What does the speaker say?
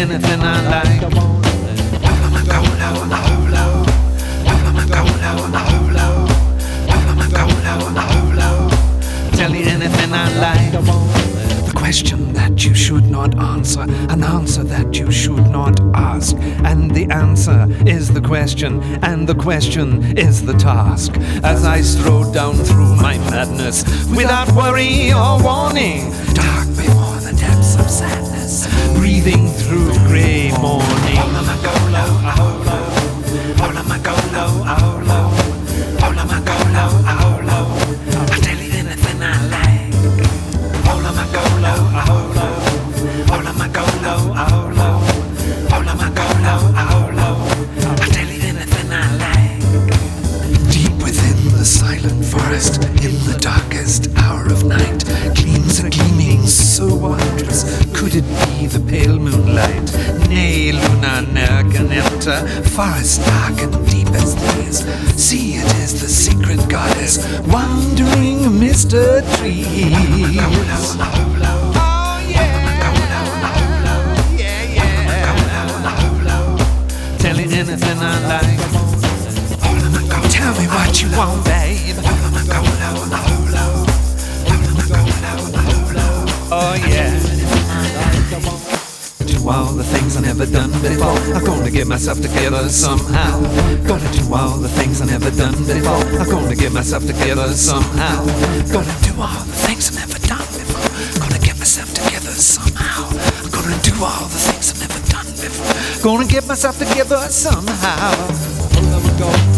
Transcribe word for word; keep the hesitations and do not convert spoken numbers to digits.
anything I like. Tell you anything I like. The question that you should not answer, an answer that you should not ask. And the answer is the question, and the question is the task. As I strode down through my madness, without worry or warning, dark before the depths of sadness, breathing through grey morning. I'll tell you anything I like. Hola Magolo, aholo. Hola Magolo, aholo. Hola Magolo, aholo. I'll tell you anything I like. Deep within the silent forest, in the darkest hour of night, gleams a gleaming so wondrous. Could it be the pale moonlight? Nay, Luna ne'er can enter forest dark and deep as these. See, it is the secret goddess wandering amidst her trees. Oh yeah, yeah, yeah. Tell you anything I like. Tell me what you want, babe. Oh yeah. Do all the things I never done before. I'm gonna get myself together somehow. Gonna do all the things I never done before. I'm gonna get myself together somehow. Gonna do all the things I never done before. Gonna get myself together somehow. I'm gonna do all the things I've never done before. Gonna get myself together somehow.